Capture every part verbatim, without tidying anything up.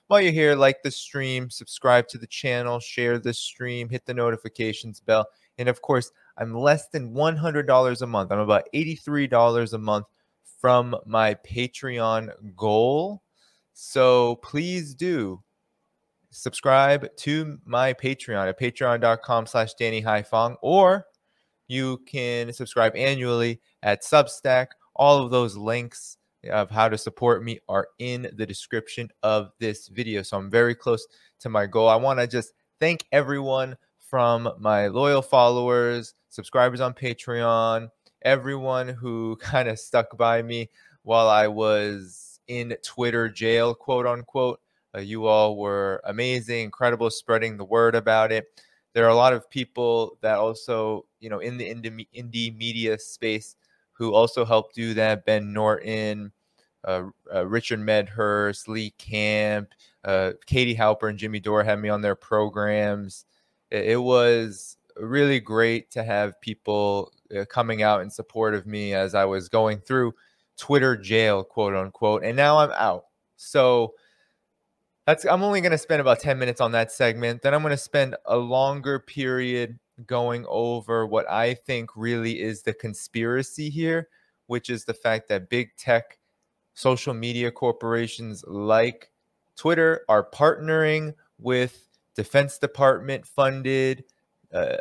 while you're here, like the stream, subscribe to the channel, share the stream, hit the notifications bell. And of course, I'm less than one hundred dollars a month. I'm about eighty-three dollars a month from my Patreon goal. So please do subscribe to my Patreon at patreon.com slash Danny Haifong, or you can subscribe annually at Substack. All of those links of how to support me are in the description of this video. So I'm very close to my goal. I want to just thank everyone from my loyal followers, subscribers on Patreon, everyone who kind of stuck by me while I was in Twitter jail, quote unquote. Uh, you all were amazing, incredible, spreading the word about it. There are a lot of people that also, you know, in the indie, indie media space who also helped do that. Ben Norton, uh, uh, Richard Medhurst, Lee Camp, uh, Katie Halper and Jimmy Dore had me on their programs. It, it was really great to have people uh, coming out in support of me as I was going through Twitter jail, quote unquote. And now I'm out. So That's, I'm only going to spend about ten minutes on that segment. Then I'm going to spend a longer period going over what I think really is the conspiracy here, which is the fact that big tech social media corporations like Twitter are partnering with Defense Department funded, uh,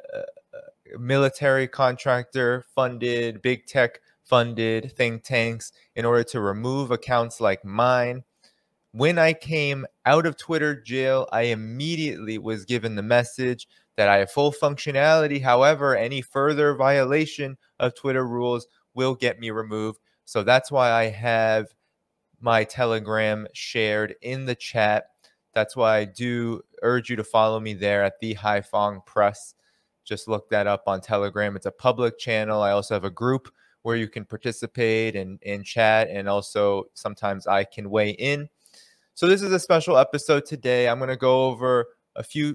military contractor funded, big tech funded think tanks in order to remove accounts like mine. When I came out of Twitter jail, I immediately was given the message that I have full functionality. However, any further violation of Twitter rules will get me removed. So that's why I have my Telegram shared in the chat. That's why I do urge you to follow me there at the Haifong Press. Just look that up on Telegram. It's a public channel. I also have a group where you can participate and, and chat, and also sometimes I can weigh in. So this is a special episode today. I'm going to go over a few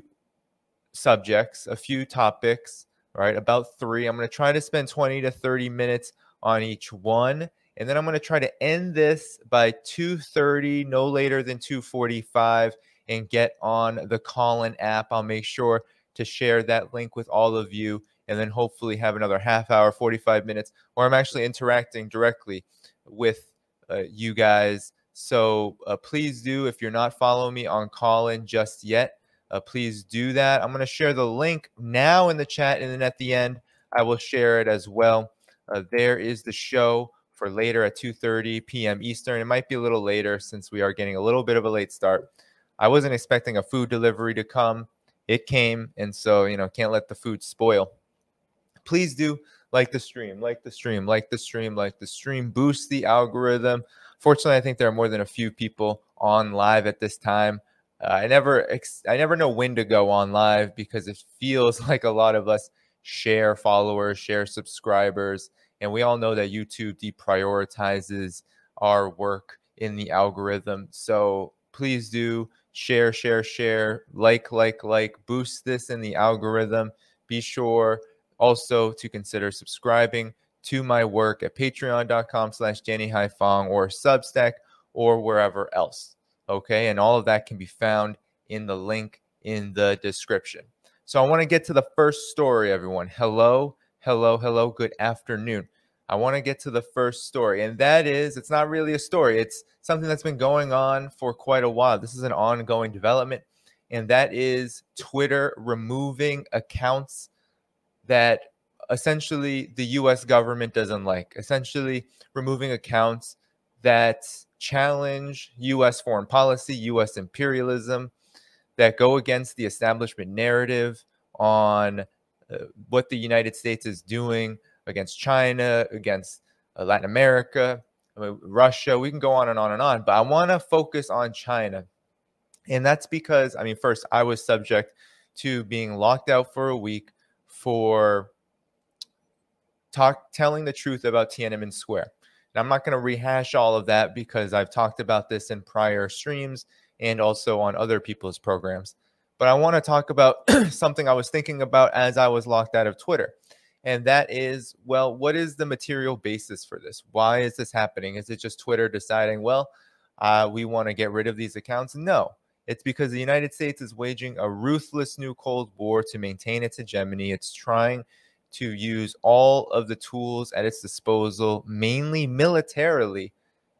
subjects, a few topics, right? About three. I'm going to try to spend twenty to thirty minutes on each one. And then I'm going to try to end this by two thirty, no later than two forty-five, and get on the Callin app. I'll make sure to share that link with all of you, and then hopefully have another half hour, forty-five minutes, where I'm actually interacting directly with uh, you guys. So uh, please do, if you're not following me on Callin just yet, uh, please do that. I'm going to share the link now in the chat, and then at the end, I will share it as well. Uh, there is the show for later at two thirty p.m. Eastern. It might be a little later since we are getting a little bit of a late start. I wasn't expecting a food delivery to come. It came, and so, you know, can't let the food spoil. Please do like the stream, like the stream, like the stream, like the stream. Boost the algorithm. Fortunately, I think there are more than a few people on live at this time. Uh, I never, ex- I never know when to go on live because it feels like a lot of us share followers, share subscribers, and we all know that YouTube deprioritizes our work in the algorithm. So please do share, share, share, like, like, like, boost this in the algorithm. Be sure also to consider subscribing to my work at patreon.com slash Danny Haifong or Substack or wherever else. Okay, and all of that can be found in the link in the description. So I want to get to the first story, everyone. Hello, hello, hello, good afternoon. I want to get to the first story, and that is, it's not really a story. It's something that's been going on for quite a while. This is an ongoing development, and that is Twitter removing accounts that essentially the U S government doesn't like, essentially removing accounts that challenge U S foreign policy, U S imperialism, that go against the establishment narrative on uh, what the United States is doing against China, against uh, Latin America, I mean, Russia. We can go on and on and on, but I want to focus on China. And that's because, I mean, first, I was subject to being locked out for a week for talk telling the truth about Tiananmen Square. And I'm not going to rehash all of that because I've talked about this in prior streams and also on other people's programs. But I want to talk about something I was thinking about as I was locked out of Twitter. And that is, well, what is the material basis for this? Why is this happening? Is it just Twitter deciding, well, uh, we want to get rid of these accounts? No, It's because the United States is waging a ruthless new Cold War to maintain its hegemony. It's trying to use all of the tools at its disposal, mainly militarily,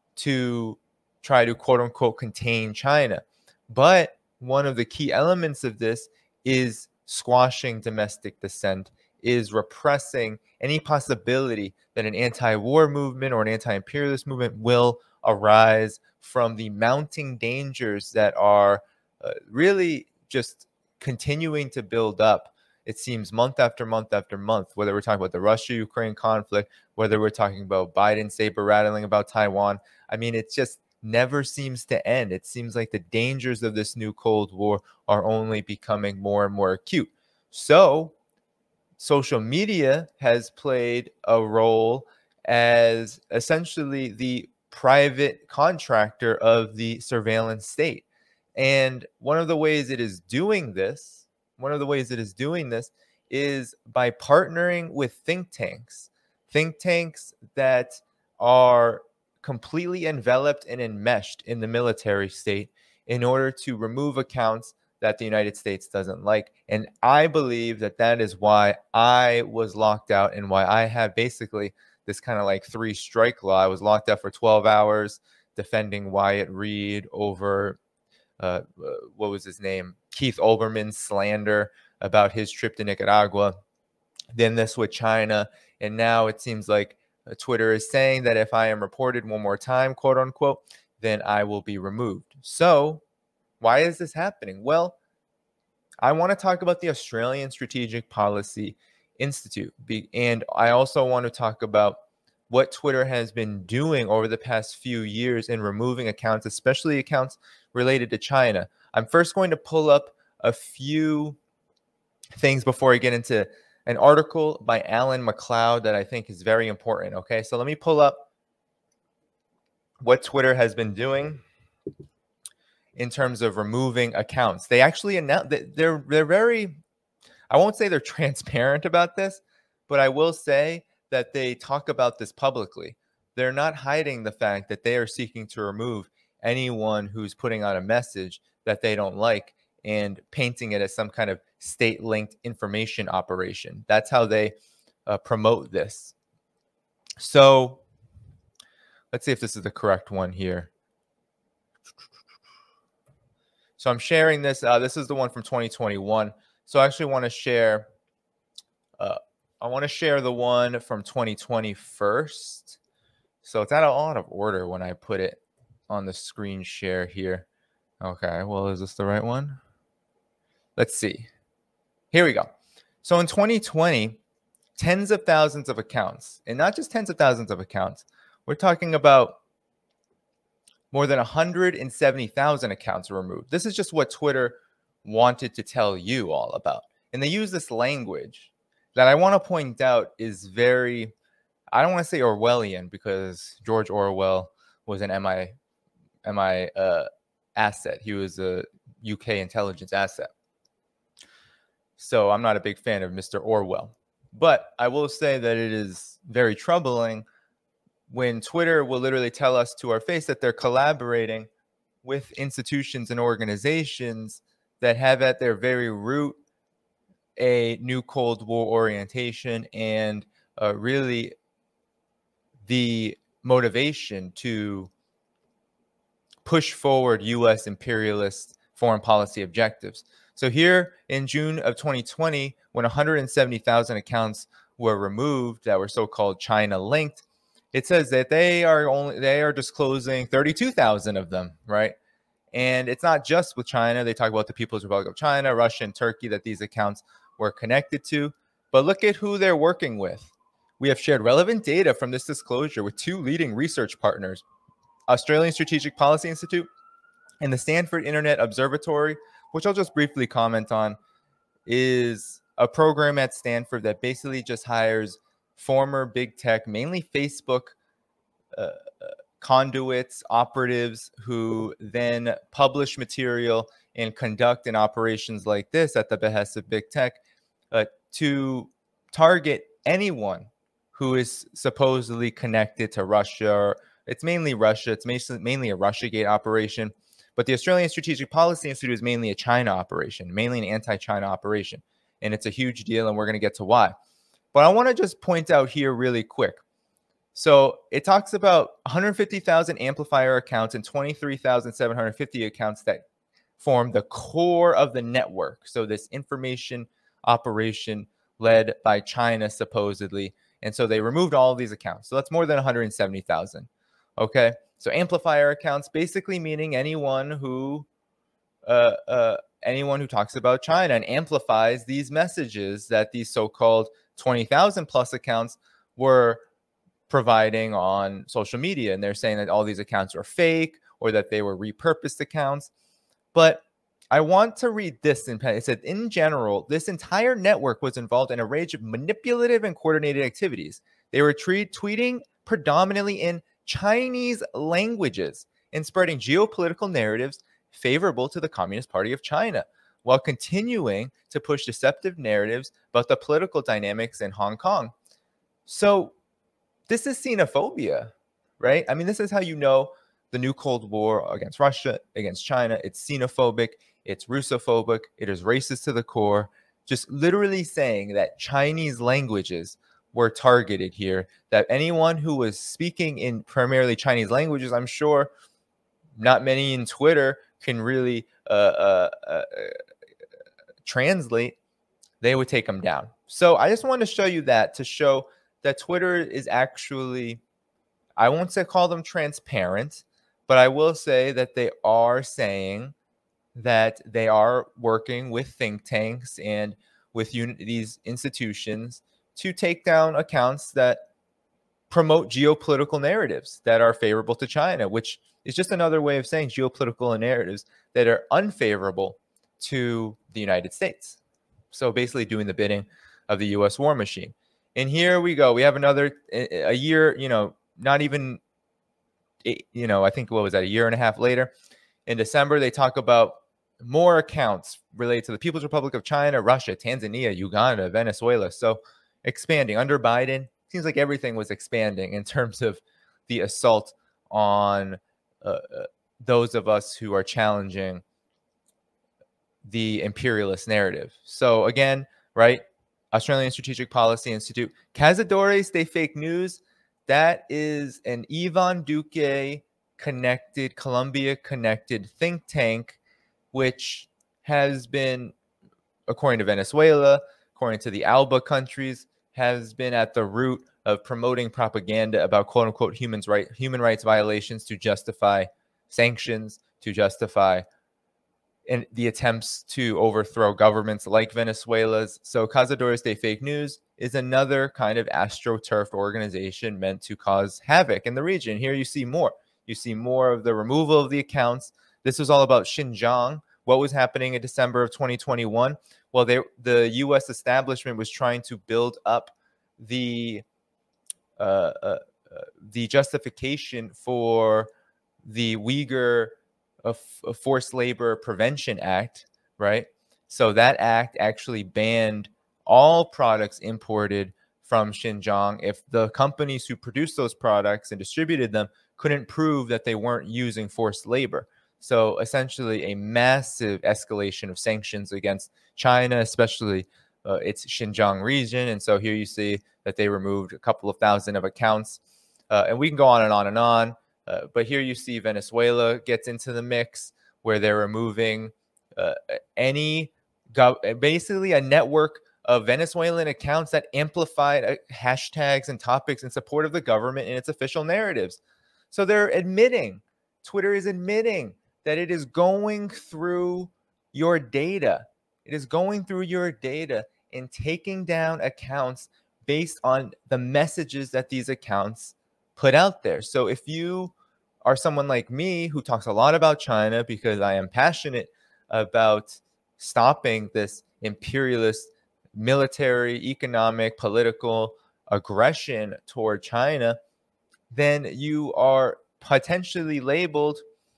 to try to quote unquote contain China. But one of the key elements of this is squashing domestic dissent, is repressing any possibility that an anti-war movement or an anti-imperialist movement will arise from the mounting dangers that are uh, really just continuing to build up. It seems month after month after month, whether we're talking about the Russia-Ukraine conflict, whether we're talking about Biden saber rattling about Taiwan. I mean, it just never seems to end. It seems like the dangers of this new Cold War are only becoming more and more acute. So social media has played a role as essentially the private contractor of the surveillance state. And one of the ways it is doing this, one of the ways it is doing this is by partnering with think tanks, think tanks that are completely enveloped and enmeshed in the military state in order to remove accounts that the United States doesn't like. And I believe that that is why I was locked out and why I have basically this kind of like three strike law. I was locked out for twelve hours defending Wyatt Reed over, uh, uh, what was his name? Keith Olbermann's slander about his trip to Nicaragua. Then this with China. And now it seems like uh, Twitter is saying that if I am reported one more time, quote unquote, then I will be removed. So why is this happening? Well, I want to talk about the Australian Strategic Policy Institute. And I also want to talk about what Twitter has been doing over the past few years in removing accounts, especially accounts related to China. I'm first going to pull up a few things before I get into an article by Alan McLeod that I think is very important. Okay, so let me pull up what Twitter has been doing in terms of removing accounts. They actually announced that they're they're very, I won't say they're transparent about this, but I will say that they talk about this publicly. They're not hiding the fact that they are seeking to remove anyone who's putting out a message that they don't like and painting it as some kind of state-linked information operation. That's how they uh, promote this. So let's see if this is the correct one here. So I'm sharing this. Uh, this is the one from twenty twenty-one. So I actually want to share. Uh, I want to share the one from twenty twenty first. So it's out of, out of order when I put it on the screen share here. Okay. Well, is this the right one? Let's see. Here we go. So in twenty twenty, tens of thousands of accounts, and not just tens of thousands of accounts. We're talking about more than one hundred seventy thousand accounts were removed. This is just what Twitter wanted to tell you all about. And they use this language that I want to point out is very, I don't want to say Orwellian because George Orwell was an M I M I uh, asset. He was a U K intelligence asset. So I'm not a big fan of Mister Orwell. But I will say that it is very troubling when Twitter will literally tell us to our face that they're collaborating with institutions and organizations that have at their very root a new Cold War orientation and uh, really the motivation to push forward U S imperialist foreign policy objectives. So here in June of twenty twenty, when one hundred seventy thousand accounts were removed that were so-called China linked, it says that they are only they are disclosing thirty-two thousand of them, right? And it's not just with China. They talk about the People's Republic of China, Russia, and Turkey that these accounts were connected to. But look at who they're working with. We have shared relevant data from this disclosure with two leading research partners, Australian Strategic Policy Institute and the Stanford Internet Observatory, which I'll just briefly comment on, is a program at Stanford that basically just hires former big tech, mainly Facebook uh, conduits, operatives who then publish material and conduct in operations like this at the behest of big tech uh, to target anyone who is supposedly connected to Russia. It's mainly Russia. It's mainly a Russiagate operation. But the Australian Strategic Policy Institute is mainly a China operation, mainly an anti-China operation. And it's a huge deal, and we're going to get to why. But I want to just point out here really quick. So it talks about one hundred fifty thousand amplifier accounts and twenty-three thousand seven hundred fifty accounts that form the core of the network. So this information operation led by China, supposedly. And so they removed all of these accounts. So that's more than one hundred seventy thousand. Okay. So amplifier accounts, basically meaning anyone who uh, uh, anyone who talks about China and amplifies these messages that these so-called twenty thousand plus accounts were providing on social media. And they're saying that all these accounts are fake or that they were repurposed accounts. But I want to read this. In, it said, in general, this entire network was involved in a range of manipulative and coordinated activities. They were tre- tweeting predominantly in Chinese languages and spreading geopolitical narratives favorable to the Communist Party of China, while continuing to push deceptive narratives about the political dynamics in Hong Kong. So this is xenophobia, right? I mean, this is how you know the new Cold War against Russia, against China. It's xenophobic, it's Russophobic, it is racist to the core, just literally saying that Chinese languages were targeted here, that anyone who was speaking in primarily Chinese languages, I'm sure not many in Twitter can really uh, uh, uh, translate, they would take them down. So I just want to show you that to show that Twitter is actually, I won't say call them transparent, but I will say that they are saying that they are working with think tanks and with un- these institutions to take down accounts that promote geopolitical narratives that are favorable to China, which is just another way of saying geopolitical narratives that are unfavorable to the United States. So basically doing the bidding of the U S war machine. And here we go. We have another, a year, you know, not even, you know, I think what was that, a year and a half later, in December, they talk about more accounts related to the People's Republic of China, Russia, Tanzania, Uganda, Venezuela. So expanding under Biden, seems like everything was expanding in terms of the assault on uh, those of us who are challenging the imperialist narrative. So again, right, Australian Strategic Policy Institute, Cazadores de Fake News, that is an Ivan Duque connected, Colombia connected think tank, which has been, according to Venezuela, according to the ALBA countries, has been at the root of promoting propaganda about quote unquote human, right, human rights violations to justify sanctions, to justify in the attempts to overthrow governments like Venezuela's. So Cazadores de Fake News is another kind of astroturf organization meant to cause havoc in the region. Here you see more. You see more of the removal of the accounts. This was all about Xinjiang. What was happening in December of twenty twenty-one? Well, they, the U S establishment was trying to build up the uh, uh, uh, the justification for the Uyghur uh, Forced Labor Prevention Act, right? So that act actually banned all products imported from Xinjiang if the companies who produced those products and distributed them couldn't prove that they weren't using forced labor. So essentially a massive escalation of sanctions against China, especially uh, its Xinjiang region. And so here you see that they removed a couple of thousand of accounts. Uh, and we can go on and on and on. Uh, but here you see Venezuela gets into the mix where they're removing uh, any, gov- basically a network of Venezuelan accounts that amplified uh, hashtags and topics in support of the government and its official narratives. So they're admitting, Twitter is admitting that it is going through your data. It is going through your data and taking down accounts based on the messages that these accounts put out there. So if you are someone like me who talks a lot about China because I am passionate about stopping this imperialist military, economic, political aggression toward China, then you are potentially labeled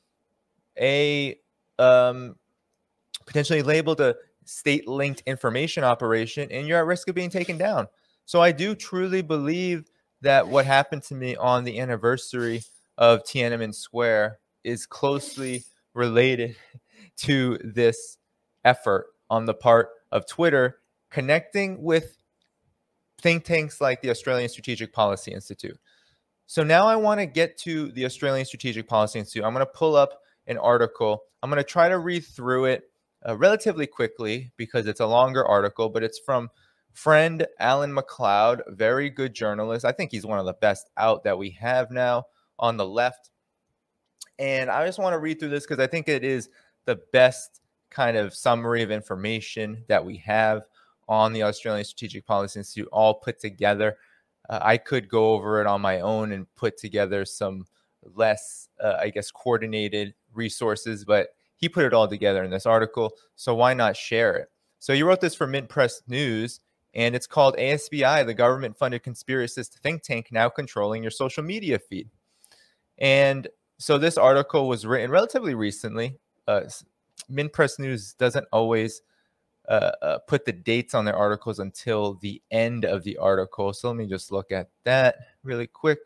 a um, potentially labeled a state-linked information operation, and you're at risk of being taken down. So I do truly believe that what happened to me on the anniversary of Tiananmen Square is closely related to this effort on the part of Twitter, connecting with think tanks like the Australian Strategic Policy Institute. So now I want to get to the Australian Strategic Policy Institute. I'm going to pull up an article. I'm going to try to read through it uh, relatively quickly because it's a longer article, but it's from friend Alan McLeod, very good journalist. I think he's one of the best out that we have now on the left. And I just want to read through this because I think it is the best kind of summary of information that we have on the Australian Strategic Policy Institute all put together. Uh, I could go over it on my own and put together some less, uh, I guess, coordinated resources, but he put it all together in this article. So why not share it? So you wrote this for Mint Press News, and it's called A S B I, the government-funded conspiracist think tank now controlling your social media feed. And so this article was written relatively recently. Uh, Mint Press News doesn't always uh, uh, put the dates on their articles until the end of the article. So let me just look at that really quick.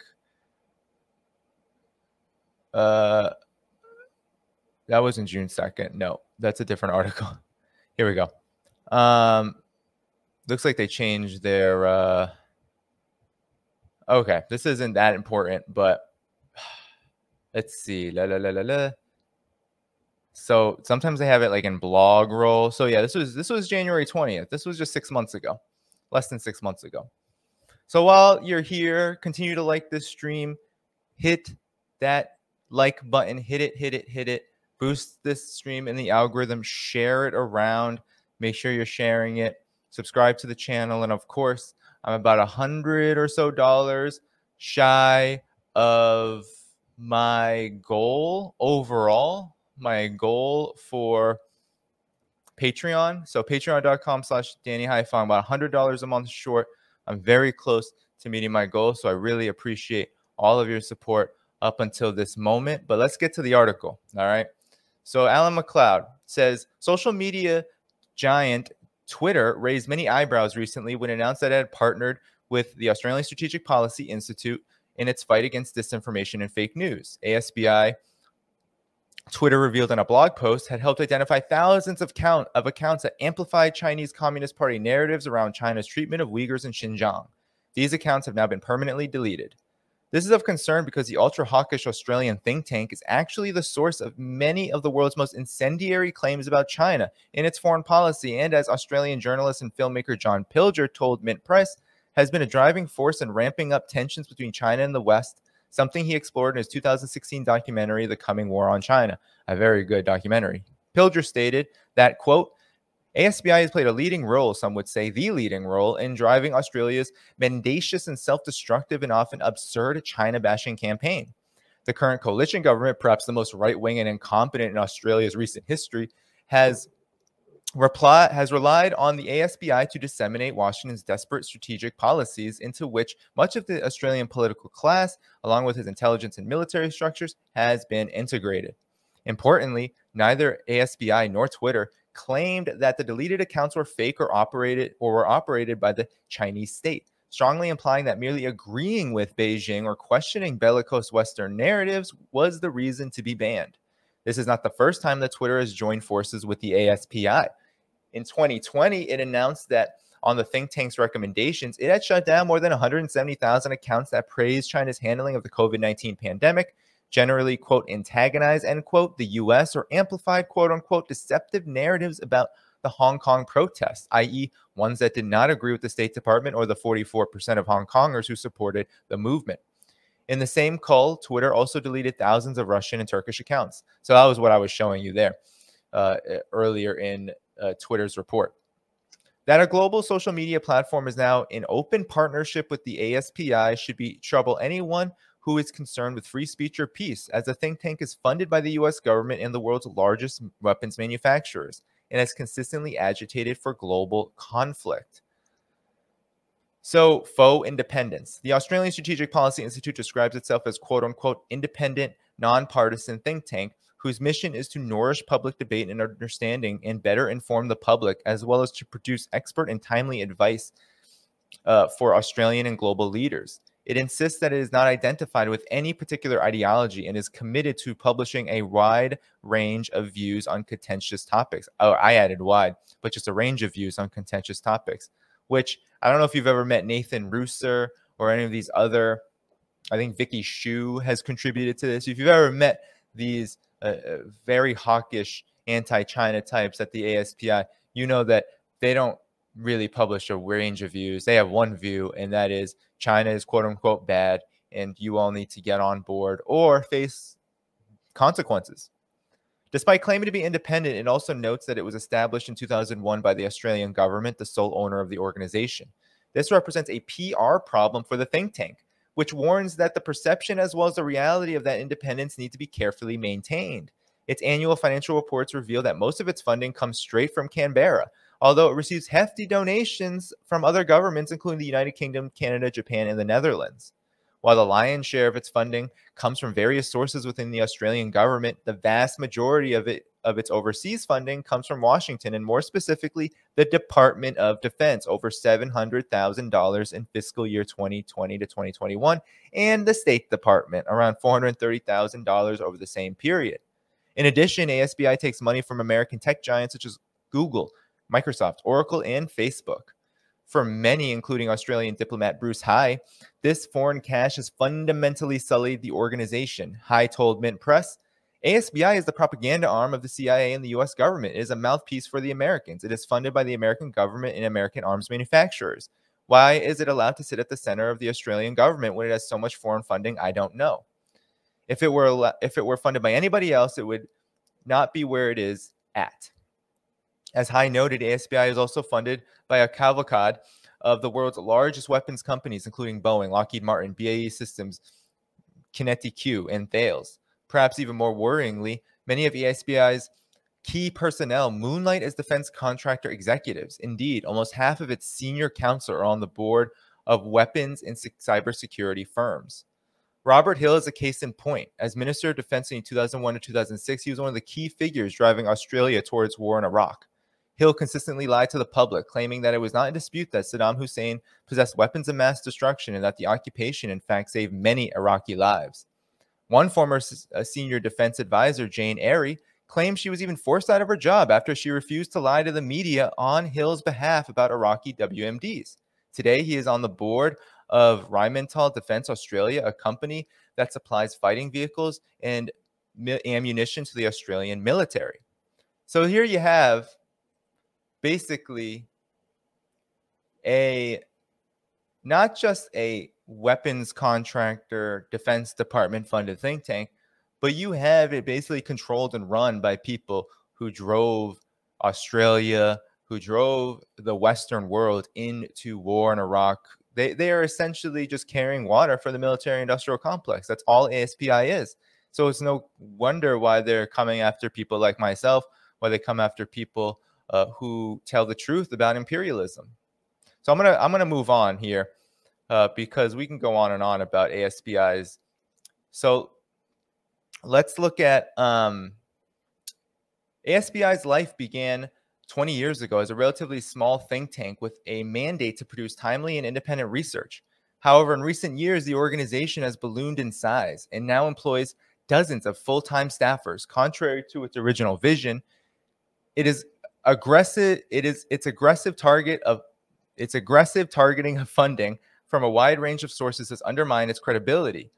Uh, that was in June second. No, that's a different article. Here we go. Um, looks like they changed their... Uh, okay, this isn't that important, but let's see. La, la, la, la, la. So sometimes they have it like in blog roll. So yeah, this was this was January twentieth. This was just six months ago, less than six months ago. So while you're here, continue to like this stream, hit that like button, hit it, hit it, hit it, boost this stream in the algorithm, share it around, make sure you're sharing it, subscribe to the channel. And of course, I'm about a hundred or so dollars shy of my goal overall. My goal for Patreon. So patreon.com slash Danny Haiphong, about one hundred dollars a month short. I'm very close to meeting my goal. So I really appreciate all of your support up until this moment. But let's get to the article. All right. So Alan McLeod says social media giant Twitter raised many eyebrows recently when it announced that it had partnered with the Australian Strategic Policy Institute in its fight against disinformation and fake news. A S B I Twitter revealed in a blog post had helped identify thousands of count of accounts that amplified Chinese Communist Party narratives around China's treatment of Uyghurs in Xinjiang. These accounts have now been permanently deleted. This is of concern because the ultra-hawkish Australian think tank is actually the source of many of the world's most incendiary claims about China in its foreign policy, and as Australian journalist and filmmaker John Pilger told Mint Press, has been a driving force in ramping up tensions between China and the West, something he explored in his two thousand sixteen documentary, The Coming War on China, a very good documentary. Pilger stated that, quote, A S B I has played a leading role, some would say the leading role, in driving Australia's mendacious and self-destructive and often absurd China-bashing campaign. The current coalition government, perhaps the most right-wing and incompetent in Australia's recent history, has Reply, has relied on the A S B I to disseminate Washington's desperate strategic policies into which much of the Australian political class, along with its intelligence and military structures, has been integrated. Importantly, neither A S B I nor Twitter claimed that the deleted accounts were fake or operated or were operated by the Chinese state, strongly implying that merely agreeing with Beijing or questioning bellicose Western narratives was the reason to be banned. This is not the first time that Twitter has joined forces with the A S B I. In twenty twenty, it announced that on the think tank's recommendations, it had shut down more than one hundred seventy thousand accounts that praised China's handling of the COVID nineteen pandemic, generally, quote, antagonized, end quote, the U S or amplified, quote unquote, deceptive narratives about the Hong Kong protests, that is ones that did not agree with the State Department or the forty-four percent of Hong Kongers who supported the movement. In the same call, Twitter also deleted thousands of Russian and Turkish accounts. So that was what I was showing you there uh, earlier in uh, Twitter's report. That a global social media platform is now in open partnership with the A S B I should be trouble anyone who is concerned with free speech or peace, as the think tank is funded by the U S government and the world's largest weapons manufacturers, and has consistently agitated for global conflict. So, faux independence. The Australian Strategic Policy Institute describes itself as, quote unquote, independent, nonpartisan think tank whose mission is to nourish public debate and understanding and better inform the public, as well as to produce expert and timely advice uh, for Australian and global leaders. It insists that it is not identified with any particular ideology and is committed to publishing a wide range of views on contentious topics. Oh, I added wide, but just a range of views on contentious topics, which I don't know if you've ever met Nathan Rooser or any of these other, I think Vicky Shu has contributed to this. If you've ever met these uh, very hawkish anti-China types at the A S P I, you know that they don't really publish a range of views. They have one view, and that is China is quote unquote bad, and you all need to get on board or face consequences. Despite claiming to be independent, it also notes that it was established in two thousand one by the Australian government, the sole owner of the organization. This represents a P R problem for the think tank, which warns that the perception as well as the reality of that independence need to be carefully maintained. Its annual financial reports reveal that most of its funding comes straight from Canberra, although it receives hefty donations from other governments, including the United Kingdom, Canada, Japan, and the Netherlands. While the lion's share of its funding comes from various sources within the Australian government, the vast majority of it of its overseas funding comes from Washington, and more specifically, the Department of Defense, over seven hundred thousand dollars in fiscal year twenty twenty to twenty twenty-one, and the State Department, around four hundred thirty thousand dollars over the same period. In addition, A S B I takes money from American tech giants such as Google, Microsoft, Oracle, and Facebook. For many, including Australian diplomat Bruce High, this foreign cash has fundamentally sullied the organization. High told Mint Press, A S B I is the propaganda arm of the C I A and the U S government. It is a mouthpiece for the Americans. It is funded by the American government and American arms manufacturers. Why is it allowed to sit at the center of the Australian government when it has so much foreign funding? I don't know. If it were if it were funded by anybody else, it would not be where it is at. As High noted, A S B I is also funded by a cavalcade of the world's largest weapons companies, including Boeing, Lockheed Martin, B A E Systems, Kinetic-Q, and Thales. Perhaps even more worryingly, many of A S B I's key personnel moonlight as defense contractor executives. Indeed, almost half of its senior counsel are on the board of weapons and cybersecurity firms. Robert Hill is a case in point. As Minister of Defense in two thousand one to two thousand six, he was one of the key figures driving Australia towards war in Iraq. Hill consistently lied to the public, claiming that it was not in dispute that Saddam Hussein possessed weapons of mass destruction and that the occupation, in fact, saved many Iraqi lives. One former uh, senior defense advisor, Jane Airy, claimed she was even forced out of her job after she refused to lie to the media on Hill's behalf about Iraqi W M Ds. Today, he is on the board of Rheinmetall Defense Australia, a company that supplies fighting vehicles and ammunition to the Australian military. So here you have basically a not just a weapons contractor, Defense Department funded think tank, but you have it basically controlled and run by people who drove Australia, who drove the Western world into war in Iraq. They, they are essentially just carrying water for the military industrial complex. That's all A S P I is. So it's no wonder why they're coming after people like myself, why they come after people uh, who tell the truth about imperialism. So I'm gonna I'm gonna move on here uh, because we can go on and on about A S P Is. So let's look at um, A S P I's life began twenty years ago as a relatively small think tank with a mandate to produce timely and independent research. However, in recent years, the organization has ballooned in size and now employs dozens of full-time staffers. Contrary to its original vision, it is aggressive. It is its aggressive target of its aggressive targeting of funding from a wide range of sources has undermined its credibility.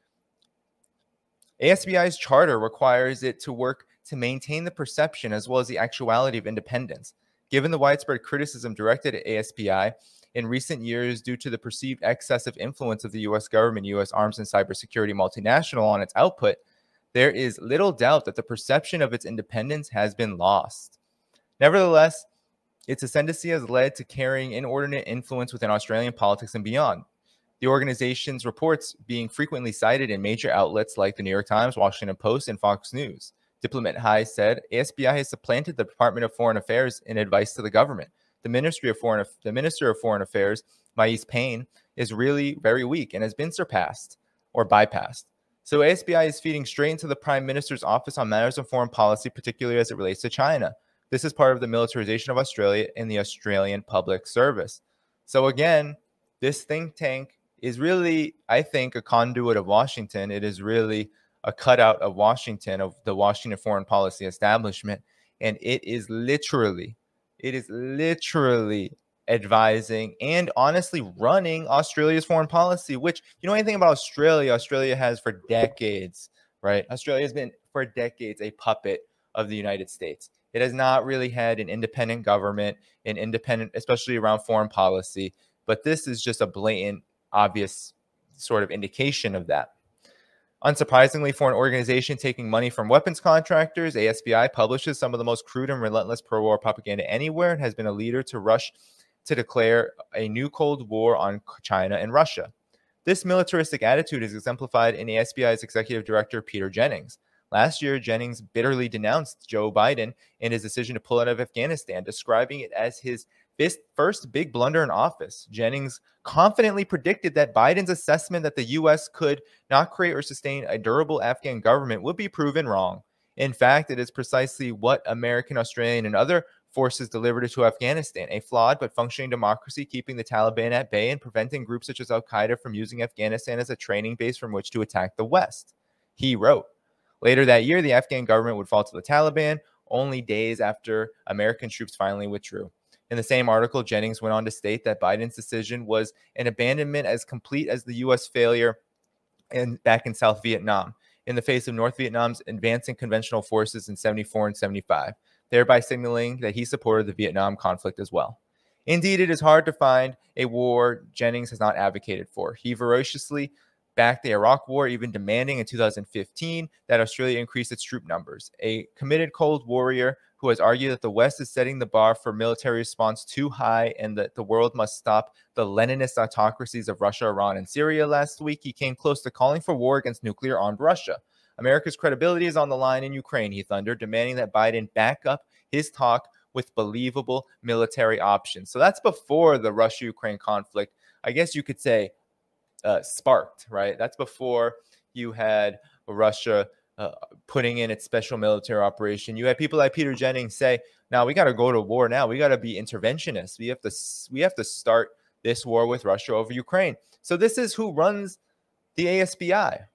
A S B I's charter requires it to work to maintain the perception as well as the actuality of independence. Given the widespread criticism directed at A S P I in recent years due to the perceived excessive influence of the U S government, U S arms and cybersecurity multinational on its output, there is little doubt that the perception of its independence has been lost. Nevertheless, its ascendancy has led to carrying inordinate influence within Australian politics and beyond. The organization's reports being frequently cited in major outlets like the New York Times, Washington Post, and Fox News. Diplomat High said, A S B I has supplanted the Department of Foreign Affairs in advice to the government. The Ministry of Foreign, the Minister of Foreign Affairs, Maïs Payne, is really very weak and has been surpassed or bypassed. So A S B I is feeding straight into the Prime Minister's office on matters of foreign policy, particularly as it relates to China. This is part of the militarization of Australia and the Australian public service. So again, this think tank is really, I think, a conduit of Washington. It is really a cutout of Washington, of the Washington foreign policy establishment. And it is literally, it is literally advising and honestly running Australia's foreign policy, which, you know anything about Australia, Australia has for decades, right? Australia has been for decades a puppet of the United States. It has not really had an independent government, an independent, especially around foreign policy. But this is just a blatant, obvious sort of indication of that. Unsurprisingly, for an organization taking money from weapons contractors, A S B I publishes some of the most crude and relentless pro-war propaganda anywhere and has been a leader to rush to declare a new Cold War on China and Russia. This militaristic attitude is exemplified in A S B I's executive director, Peter Jennings. Last year, Jennings bitterly denounced Joe Biden and his decision to pull out of Afghanistan, describing it as his first big blunder in office. Jennings confidently predicted that Biden's assessment that the U S could not create or sustain a durable Afghan government would be proven wrong. In fact, it is precisely what American, Australian, and other forces delivered to Afghanistan, a flawed but functioning democracy, keeping the Taliban at bay and preventing groups such as Al-Qaeda from using Afghanistan as a training base from which to attack the West. He wrote. Later that year, the Afghan government would fall to the Taliban, only days after American troops finally withdrew. In the same article, Jennings went on to state that Biden's decision was an abandonment as complete as the U S failure in, back in South Vietnam, in the face of North Vietnam's advancing conventional forces in seventy-four and seventy-five, thereby signaling that he supported the Vietnam conflict as well. Indeed, it is hard to find a war Jennings has not advocated for. He ferociously backed the Iraq War, even demanding in two thousand fifteen that Australia increase its troop numbers. A committed Cold Warrior who has argued that the West is setting the bar for military response too high and that the world must stop the Leninist autocracies of Russia, Iran, and Syria. Last week, he came close to calling for war against nuclear-armed Russia. America's credibility is on the line in Ukraine, he thundered, demanding that Biden back up his talk with believable military options. So that's before the Russia-Ukraine conflict, I guess you could say, uh, sparked, right? That's before you had Russia uh, putting in its special military operation. You had people like Peter Jennings say, now we got to go to war now. We got to be interventionists. We have to, we have to start this war with Russia over Ukraine. So this is who runs the A S B I.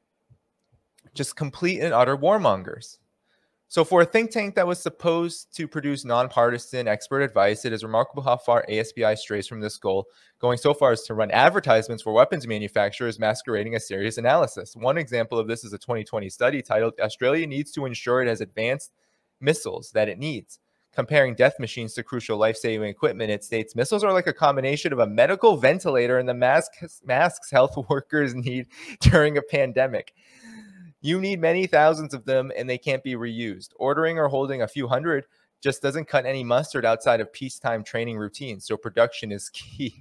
Just complete and utter warmongers. So for a think tank that was supposed to produce nonpartisan expert advice, it is remarkable how far A S B I strays from this goal, going so far as to run advertisements for weapons manufacturers masquerading as serious analysis. One example of this is a twenty twenty study titled, Australia Needs to Ensure It Has Advanced Missiles That It Needs. Comparing death machines to crucial life-saving equipment, it states, missiles are like a combination of a medical ventilator and the masks, masks health workers need during a pandemic. You need many thousands of them, and they can't be reused. Ordering or holding a few hundred just doesn't cut any mustard outside of peacetime training routines, so production is key.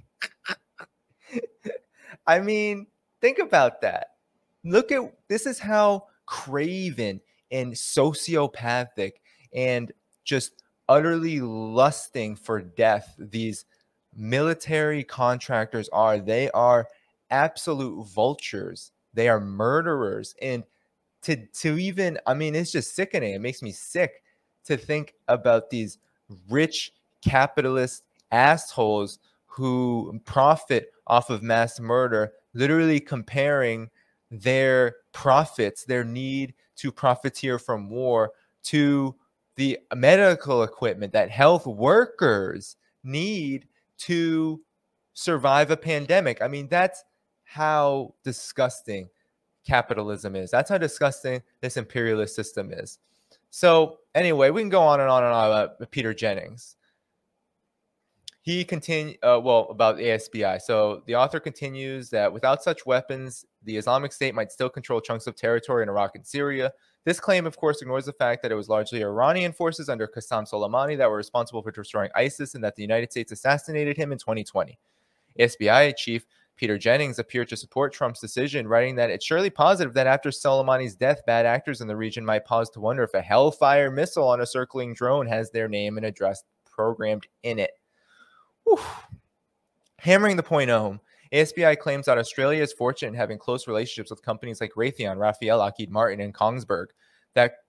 I mean, think about that. Look at, this is how craven and sociopathic and just utterly lusting for death these military contractors are. They are absolute vultures. They are murderers. And To, to even, I mean, it's just sickening. It makes me sick to think about these rich capitalist assholes who profit off of mass murder, literally comparing their profits, their need to profiteer from war, to the medical equipment that health workers need to survive a pandemic. I mean, that's how disgusting capitalism is. That's how disgusting this imperialist system is. So anyway, we can go on and on and on about Peter Jennings. He continued, uh, well, about A S B I. So the author continues that without such weapons, the Islamic State might still control chunks of territory in Iraq and Syria. This claim, of course, ignores the fact that it was largely Iranian forces under Qasem Soleimani that were responsible for destroying ISIS and that the United States assassinated him in twenty twenty. A S B I chief Peter Jennings appeared to support Trump's decision, writing that it's surely positive that after Soleimani's death, bad actors in the region might pause to wonder if a Hellfire missile on a circling drone has their name and address programmed in it. Whew. Hammering the point home, A S B I claims that Australia is fortunate in having close relationships with companies like Raytheon, Rafael, Lockheed Martin, and Kongsberg that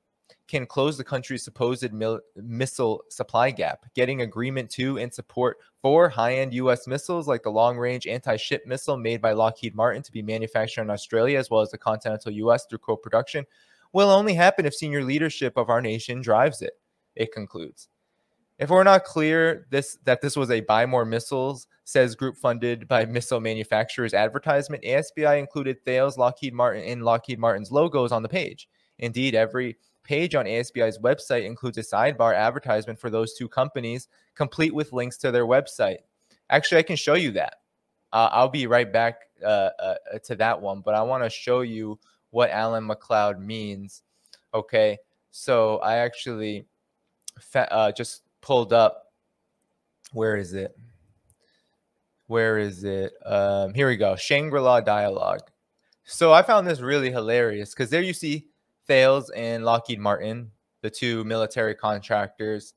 can close the country's supposed mil- missile supply gap, getting agreement to and support for high-end U S missiles like the long-range anti-ship missile made by Lockheed Martin to be manufactured in Australia, as well as the continental U S through co-production, will only happen if senior leadership of our nation drives it, it concludes. If we're not clear this that this was a buy more missiles, says group funded by missile manufacturers advertisement, A S B I included Thales, Lockheed Martin, and Lockheed Martin's logos on the page. Indeed, every page on A S B I's website includes a sidebar advertisement for those two companies, complete with links to their website. Actually, I can show you that. Uh, I'll be right back uh, uh, to that one, but I want to show you what Alan McLeod means. Okay, so I actually fa- uh, just pulled up. Where is it? Where is it? Um, here we go. Shangri-La Dialogue. So I found this really hilarious because there you see Thales and Lockheed Martin, the two military contractors,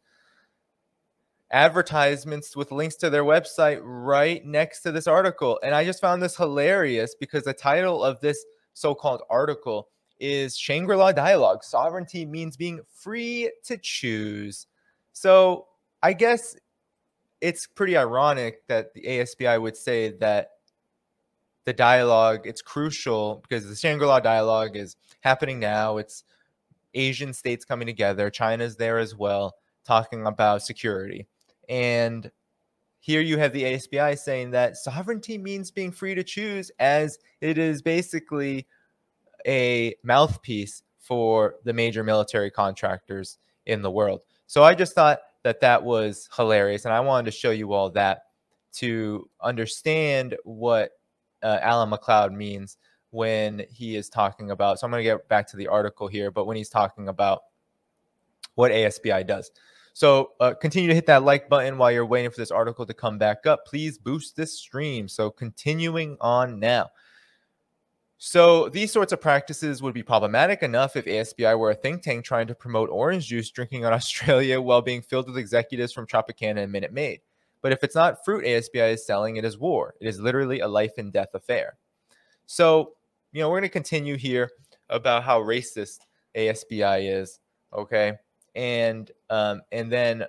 advertisements with links to their website right next to this article. And I just found this hilarious because the title of this so-called article is Shangri-La Dialogue. Sovereignty means being free to choose. So I guess it's pretty ironic that the A S B I would say that the dialogue, it's crucial because the Shangri-La Dialogue is happening now. It's Asian states coming together. China's there as well, talking about security. And here you have the A S B I saying that sovereignty means being free to choose, as it is basically a mouthpiece for the major military contractors in the world. So I just thought that that was hilarious, and I wanted to show you all that to understand what uh, Alan McLeod means when he is talking about. So I'm going to get back to the article here, but when he's talking about what A S B I does. So uh, continue to hit that like button while you're waiting for this article to come back up. Please boost this stream. So continuing on now. So these sorts of practices would be problematic enough if A S B I were a think tank trying to promote orange juice drinking on Australia while being filled with executives from Tropicana and Minute Maid. But if it's not fruit A S B I is selling, it is war. It is literally a life and death affair. So, you know, we're going to continue here about how racist A S B I is, okay? And um, and then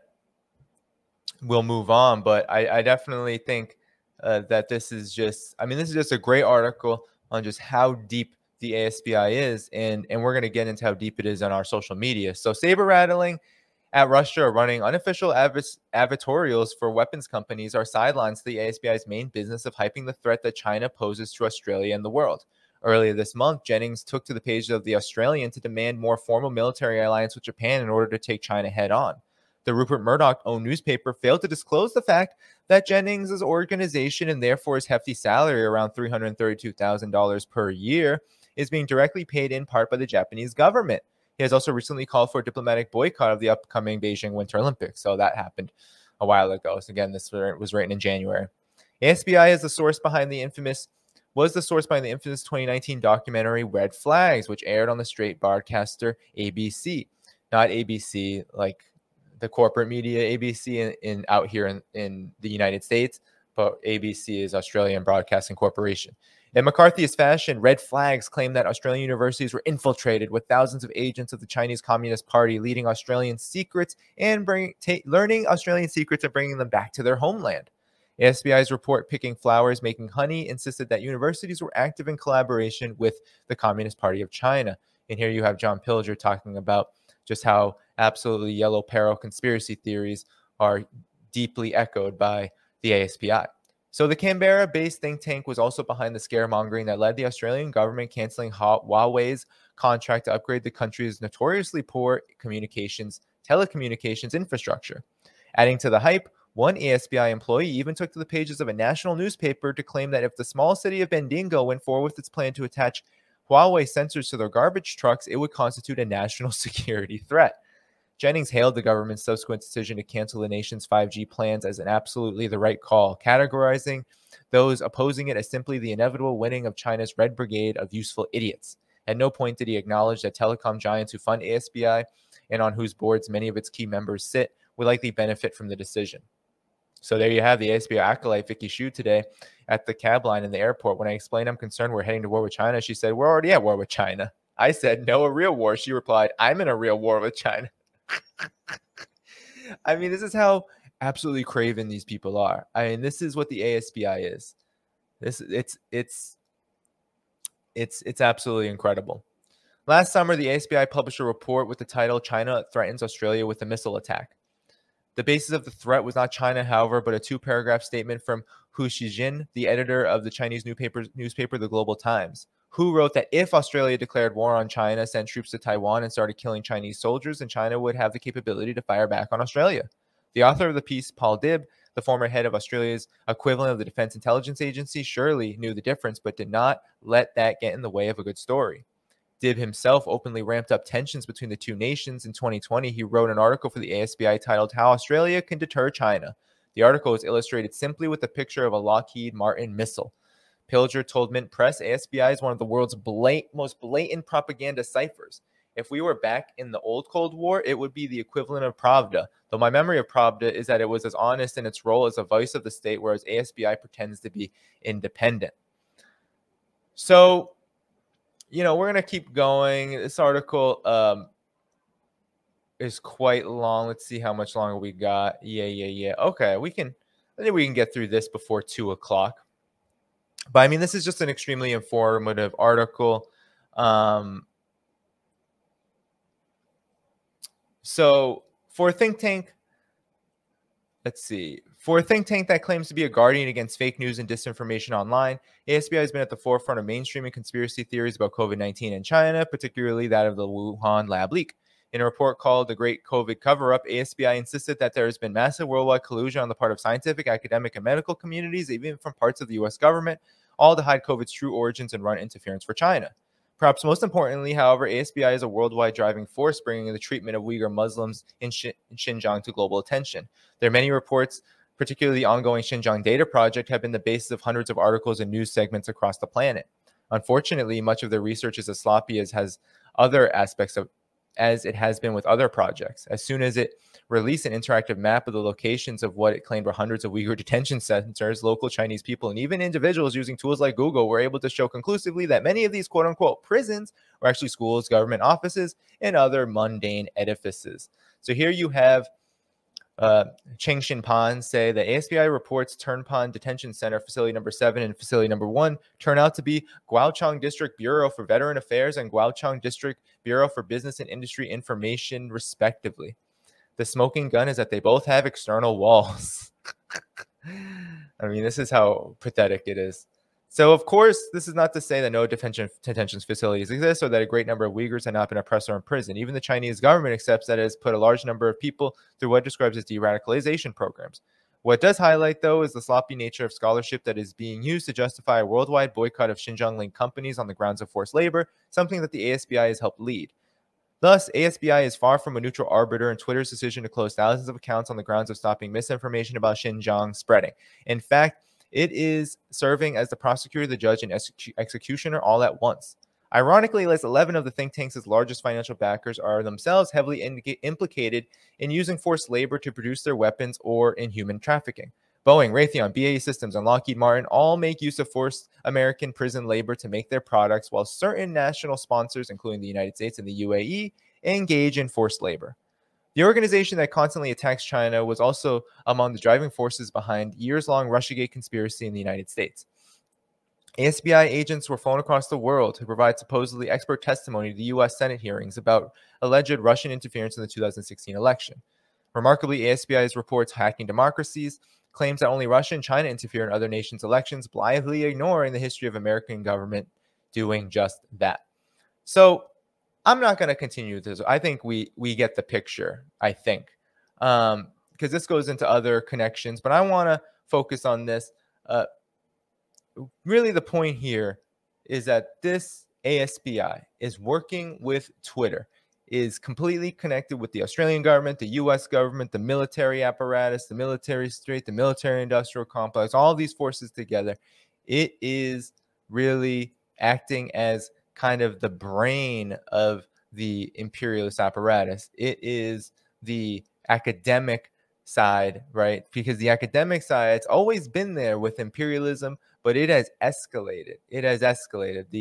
we'll move on. But I, I definitely think uh, that this is just, I mean, this is just a great article on just how deep the A S B I is, and, and we're going to get into how deep it is on our social media. So saber rattling at Russia are running unofficial adv- advertorials for weapons companies are sidelines to the A S B I's main business of hyping the threat that China poses to Australia and the world. Earlier this month, Jennings took to the pages of The Australian to demand more formal military alliance with Japan in order to take China head on. The Rupert Murdoch-owned newspaper failed to disclose the fact that Jennings' organization, and therefore his hefty salary around three hundred thirty-two thousand dollars per year, is being directly paid in part by the Japanese government. He has also recently called for a diplomatic boycott of the upcoming Beijing Winter Olympics. So that happened a while ago. So again, this was written in January. A S B I is the source behind the infamous was the source behind the infamous twenty nineteen documentary Red Flags, which aired on the straight broadcaster A B C. Not A B C like the corporate media A B C in, in out here in, in the United States, but A B C is Australian Broadcasting Corporation. In McCarthyist fashion, Red Flags claimed that Australian universities were infiltrated with thousands of agents of the Chinese Communist Party, leading Australian secrets and bring, ta- learning Australian secrets and bringing them back to their homeland. A S B I's report, Picking Flowers, Making Honey, insisted that universities were active in collaboration with the Communist Party of China. And here you have John Pilger talking about just how absolutely yellow peril conspiracy theories are deeply echoed by the A S B I. So the Canberra-based think tank was also behind the scaremongering that led the Australian government canceling Huawei's contract to upgrade the country's notoriously poor communications, telecommunications infrastructure. Adding to the hype, one A S B I employee even took to the pages of a national newspaper to claim that if the small city of Bendigo went forward with its plan to attach Huawei sensors to their garbage trucks, it would constitute a national security threat. Jennings hailed the government's subsequent decision to cancel the nation's five G plans as an absolutely the right call, categorizing those opposing it as simply the inevitable winning of China's Red Brigade of useful idiots. At no point did he acknowledge that telecom giants who fund A S B I and on whose boards many of its key members sit would likely benefit from the decision. So there you have the A S B I acolyte Vicky Xu today at the cab line in the airport. When I explained I'm concerned we're heading to war with China, she said, we're already at war with China. I said, no, a real war. She replied, I'm in a real war with China. I mean, this is how absolutely craven these people are. I mean, this is what the A S B I is. This it's it's it's it's absolutely incredible. Last summer, the A S B I published a report with the title China Threatens Australia with a Missile Attack. The basis of the threat was not China, however, but a two-paragraph statement from Hu Xijin, the editor of the Chinese newspaper, newspaper The Global Times. Hu wrote that if Australia declared war on China, sent troops to Taiwan, and started killing Chinese soldiers, then China would have the capability to fire back on Australia. The author of the piece, Paul Dibb, the former head of Australia's equivalent of the Defense Intelligence Agency, surely knew the difference, but did not let that get in the way of a good story. Dibb himself openly ramped up tensions between the two nations. In twenty twenty, he wrote an article for the A S B I titled How Australia Can Deter China. The article is illustrated simply with a picture of a Lockheed Martin missile. Pilger told Mint Press, A S B I is one of the world's blat- most blatant propaganda ciphers. If we were back in the old Cold War, it would be the equivalent of Pravda, though my memory of Pravda is that it was as honest in its role as a voice of the state, whereas A S B I pretends to be independent. So, you know, we're going to keep going. This article um, is quite long. Let's see how much longer we got. Yeah, yeah, yeah. Okay, we can, I think we can get through this before two o'clock. But I mean, this is just an extremely informative article. Um, so for a think tank, let's see. For a think tank that claims to be a guardian against fake news and disinformation online, A S B I has been at the forefront of mainstreaming conspiracy theories about COVID nineteen in China, particularly that of the Wuhan lab leak. In a report called The Great COVID Cover-Up, A S B I insisted that there has been massive worldwide collusion on the part of scientific, academic, and medical communities, even from parts of the U S government, all to hide COVID's true origins and run interference for China. Perhaps most importantly, however, A S B I is a worldwide driving force bringing the treatment of Uyghur Muslims in, Sh- in Xinjiang to global attention. There are many reports, particularly the ongoing Xinjiang Data Project, have been the basis of hundreds of articles and news segments across the planet. Unfortunately, much of their research is as sloppy as has other aspects of as it has been with other projects. As soon as it released an interactive map of the locations of what it claimed were hundreds of Uyghur detention centers, local Chinese people and even individuals using tools like Google were able to show conclusively that many of these quote-unquote prisons were actually schools, government offices, and other mundane edifices. So here you have Uh, Cheng Xinpan say the A S B I reports Turnpan Detention Center, facility number seven and facility number one, turn out to be Guaochang District Bureau for Veteran Affairs and Guaochang District Bureau for Business and Industry Information, respectively. The smoking gun is that they both have external walls. I mean, this is how pathetic it is. So, of course, this is not to say that no detention, detention facilities exist or that a great number of Uyghurs have not been oppressed or imprisoned. Even the Chinese government accepts that it has put a large number of people through what it describes as de-radicalization programs. What it does highlight, though, is the sloppy nature of scholarship that is being used to justify a worldwide boycott of Xinjiang-linked companies on the grounds of forced labor, something that the A S B I has helped lead. Thus, A S B I is far from a neutral arbiter in Twitter's decision to close thousands of accounts on the grounds of stopping misinformation about Xinjiang spreading. In fact, it is serving as the prosecutor, the judge, and execu- executioner all at once. Ironically, at least eleven of the think tank's largest financial backers are themselves heavily in- implicated in using forced labor to produce their weapons or in human trafficking. Boeing, Raytheon, B A E Systems, and Lockheed Martin all make use of forced American prison labor to make their products, while certain national sponsors, including the United States and the U A E, engage in forced labor. The organization that constantly attacks China was also among the driving forces behind years-long Russiagate conspiracy in the United States. A S B I agents were flown across the world to provide supposedly expert testimony to the U S Senate hearings about alleged Russian interference in the two thousand sixteen election. Remarkably, A S B I's reports Hacking Democracies claims that only Russia and China interfere in other nations' elections, blithely ignoring the history of American government doing just that. So, I'm not going to continue this. I think we we get the picture, I think, um, because this goes into other connections. But I want to focus on this. Uh, really, the point here is that this A S B I is working with Twitter, is completely connected with the Australian government, the U S government, the military apparatus, the military state, the military-industrial complex, all of these forces together. It is really acting as kind of the brain of the imperialist apparatus. It is the academic side, right? Because the academic side, it's always been there with imperialism, but it has escalated. It has escalated. The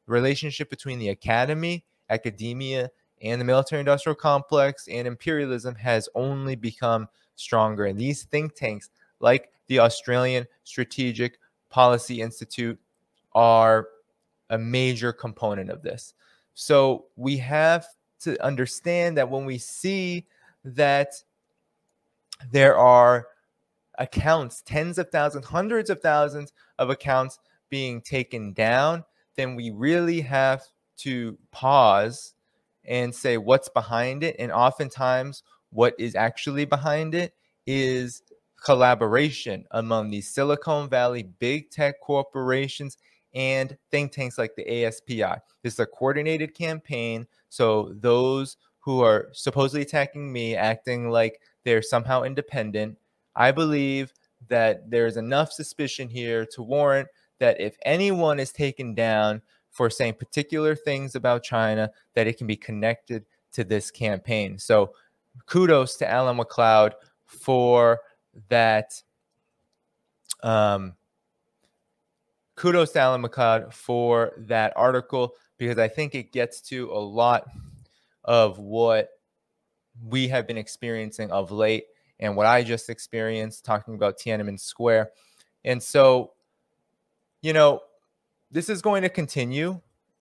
relationship between the academy, academia, and the military-industrial complex and imperialism has only become stronger. And these think tanks, like the Australian Strategic Policy Institute, are a major component of this. So we have to understand that when we see that there are accounts, tens of thousands, hundreds of thousands of accounts being taken down, then we really have to pause and say what's behind it. And oftentimes what is actually behind it is collaboration among these Silicon Valley big tech corporations and think tanks like the A S P I. This is a coordinated campaign. So those who are supposedly attacking me, acting like they're somehow independent, I believe that there's enough suspicion here to warrant that if anyone is taken down for saying particular things about China, that it can be connected to this campaign. So kudos to Alan MacLeod for that. Um, kudos to Alan MacLeod for that article, because I think it gets to a lot of what we have been experiencing of late and what I just experienced talking about Tiananmen Square. And so, you know, this is going to continue.